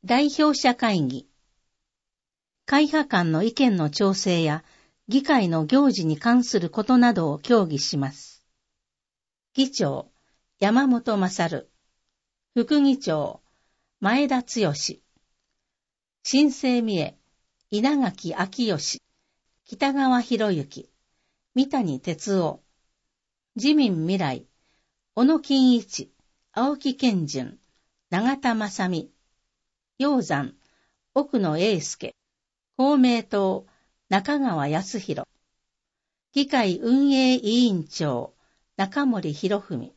代表者会議。会派間の意見の調整や議会の行事に関することなどを協議します。議長、山本勝。副議長、前田剛。新生三重、稲垣昭義。北川博之。三谷哲夫。自民未来、小野金一、青木健順、永田正美。鷹山、奥野英介。公明党、中川康弘。議会運営委員長、中森博文。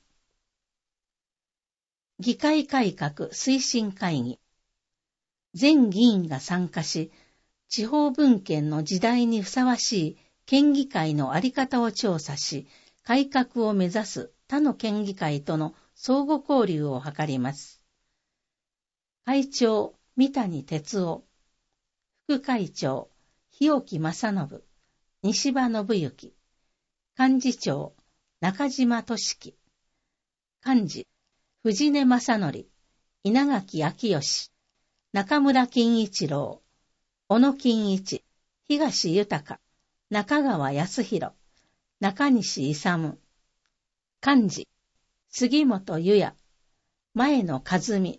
議会改革推進会議。全議員が参加し、地方分権の時代にふさわしい県議会のあり方を調査し、改革を目指す他の県議会との相互交流を図ります。会長、三谷哲夫。副会長、日置正信。西場信之。幹事長、中島俊樹。幹事、藤根正則。稲垣昭義。中村金一郎。小野金一。東豊。中川康弘。中西勇。幹事、杉本裕也。前野和美。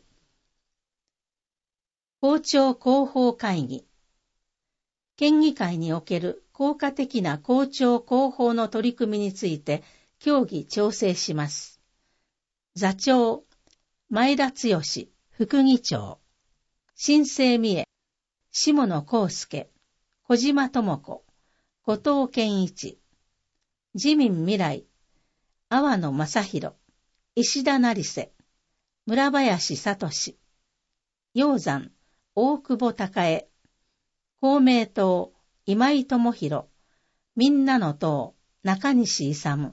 公聴広報会議。県議会における効果的な公聴広報の取り組みについて協議調整します。座長、前田剛。副議長。新生三重、下野康介。小島智子。後藤健一。自民未来、阿波野正弘。石田成瀬。村林聡。鷹山、大久保孝恵。公明党、今井智弘。みんなの党、中西勇。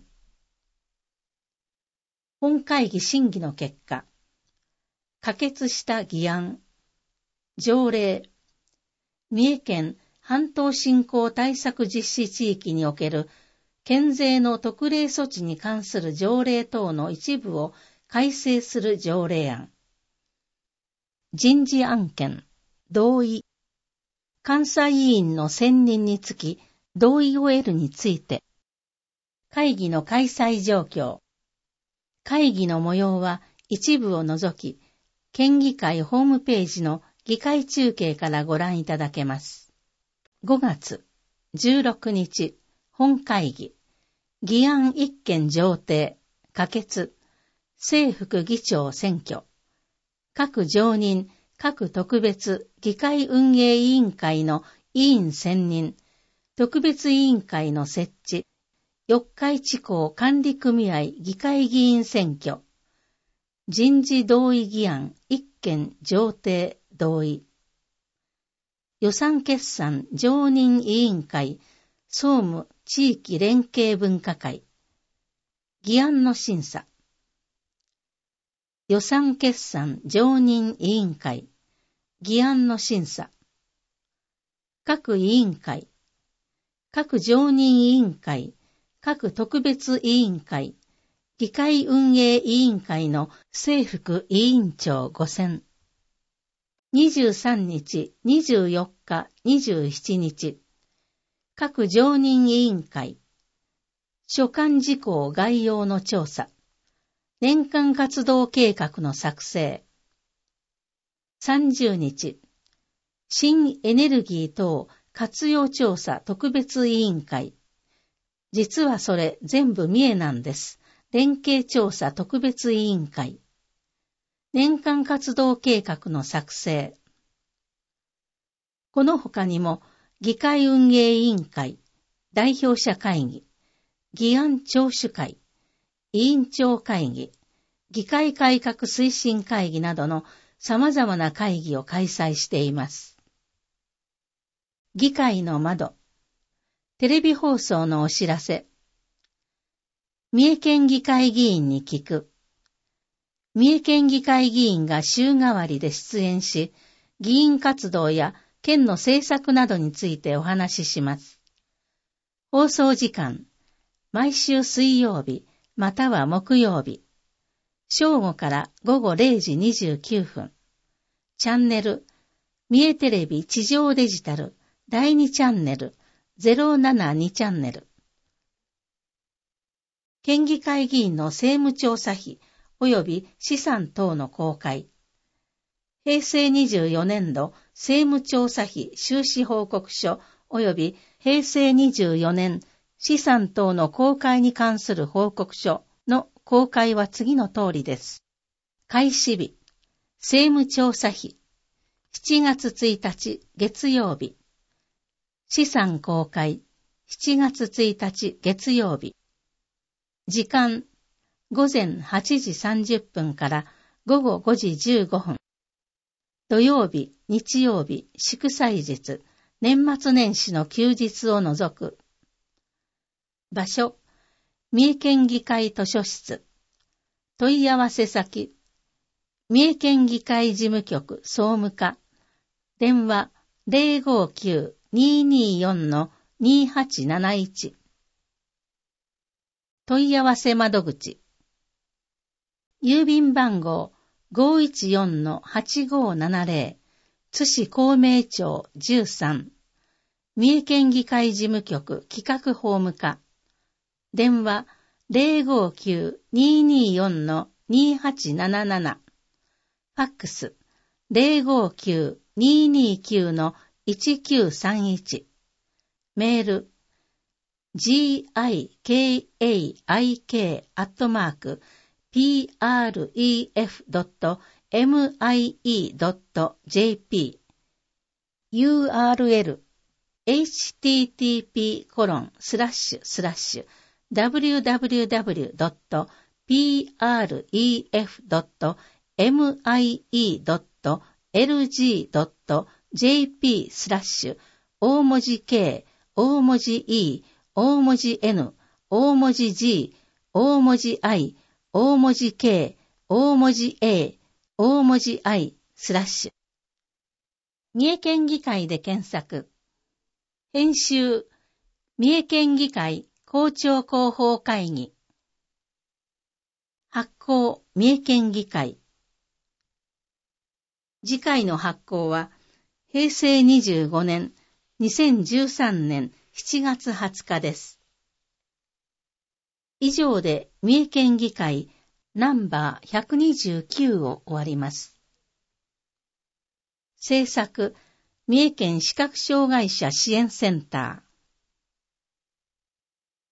本会議審議の結果、可決した議案、条例、三重県半島振興対策実施地域における県税の特例措置に関する条例等の一部を改正する条例案。人事案件、同意。監査委員の選任につき、同意を得るについて。会議の開催状況。会議の模様は一部を除き、県議会ホームページの議会中継からご覧いただけます。5月16日、本会議。議案一件上呈、可決。正副議長選挙。各常任、各特別議会運営委員会の委員選任、特別委員会の設置、四日市港管理組合議会議員選挙、人事同意議案一件上呈同意、予算決算常任委員会総務地域連携分科会、議案の審査、予算決算常任委員会、議案の審査。各委員会、各常任委員会、各特別委員会、議会運営委員会の正副委員長5選。23日、24日、27日。各常任委員会。所管事項概要の調査。年間活動計画の作成。30日、新エネルギー等活用調査特別委員会。実はそれ全部三重なんです。連携調査特別委員会。年間活動計画の作成。この他にも、議会運営委員会、代表者会議、議案聴取会、委員長会議、議会改革推進会議などの様々な会議を開催しています。議会の窓。テレビ放送のお知らせ。三重県議会議員に聞く。三重県議会議員が週替わりで出演し、議員活動や県の政策などについてお話しします。放送時間。毎週水曜日、または木曜日。正午から午後0時29分。 チャンネル、三重テレビ地上デジタル第2チャンネル、072チャンネル。県議会議員の政務調査費及び資産等の公開。平成24年度政務調査費収支報告書及び平成24年資産等の公開に関する報告書の公開は次の通りです。開始日、政務調査費、7月1日月曜日。資産公開、7月1日月曜日。時間、午前8時30分から午後5時15分。土曜日、日曜日、祝祭日、年末年始の休日を除く。場所、三重県議会図書室。問い合わせ先、三重県議会事務局総務課。電話 059-224-2871。問い合わせ窓口。郵便番号 514-8570 津市孔明町13。三重県議会事務局企画法務課。電話 059-224-2877。ファックス 059-229-1931。メール gikaik@pref.mie.jp URL http://www.pref.mie.lg.jp/ 大文字 K、大文字 E、大文字 N、大文字 G、大文字 I、大文字 K、大文字 A、大文字 I/三重県議会で検索。編集、三重県議会公聴広報会議。発行、三重県議会。次回の発行は、平成25年、2013年7月20日です。以上で三重県議会ナンバー129を終わります。制作、三重県視覚障害者支援センター。